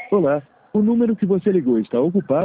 Olá, o número que você ligou está ocupado.